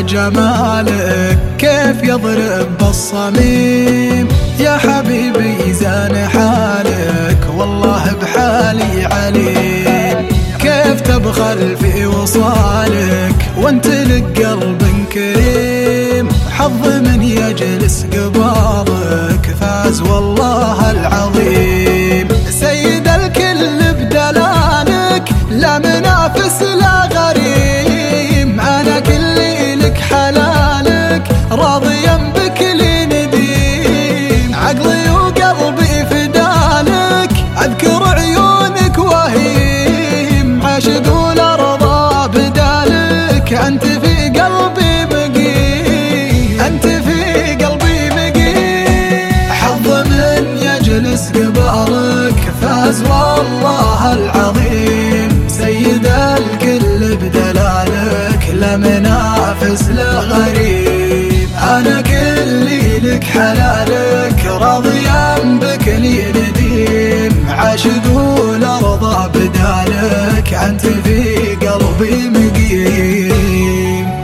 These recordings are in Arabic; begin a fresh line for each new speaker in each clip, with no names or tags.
جمالك كيف يضرب بالصميم، يا حبيبي زان حالك والله بحالي عليم. كيف تبخل في وصالك وانت لك قلب كريم، حظ من يجلس قبالك فاز والله العظيم. سيد الكل بدلالك لا منافس لا غريم، أنا كلي لك حلالك راضيا بك لي نديم. عقلي وقلبي فدالك أذكر عيونك وهيم، عاشق ولا رضا بدالك أنت في قلبي مقيم، أنت في قلبي مقيم. حظ من يجلس قبالك فاز والله العظيم. سيد الكل بدلالك لا منافس لا غريب، أنا كلي لك حلالك راضيا بك لي نديم. عاشق ولا رضا بدالك أنت في قلبي مقيم.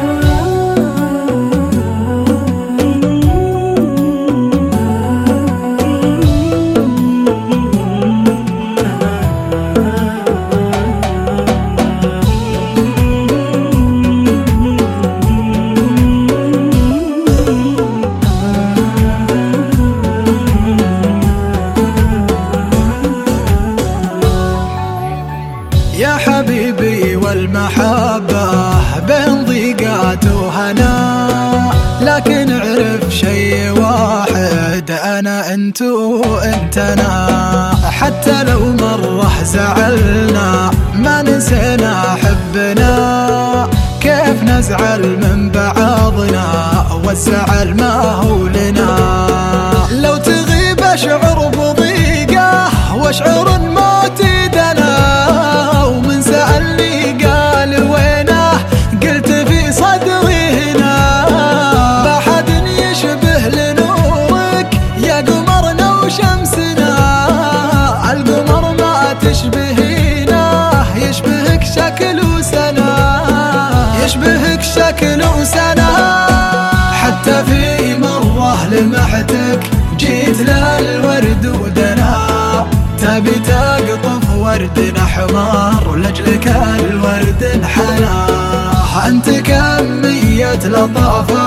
يا حبيبي والمحبة بين ضيقات وهنا، لكن اعرف شي واحد أنا أنت وأنت أنا. حتى لو مرة زعلنا ما نسينا حبنا، كيف نزعل من بعضنا والزعل ما هو لنا. لو تغيب أشعر بضيقة وأشعر موتي دنا، ومن سألني قال وينه قلت في صدري هنا. ما حد يشبه لنورك يا قمرنا وشمسنا، القمر ما تشبهينا يشبهك شكل وسنا، يشبهك شكل وسنا. حتى في مرة لمحتك جيت للورد ودنا، تبي تقطف ورد أحمر لأجلك الورد انحنى. أنت كمية لطافة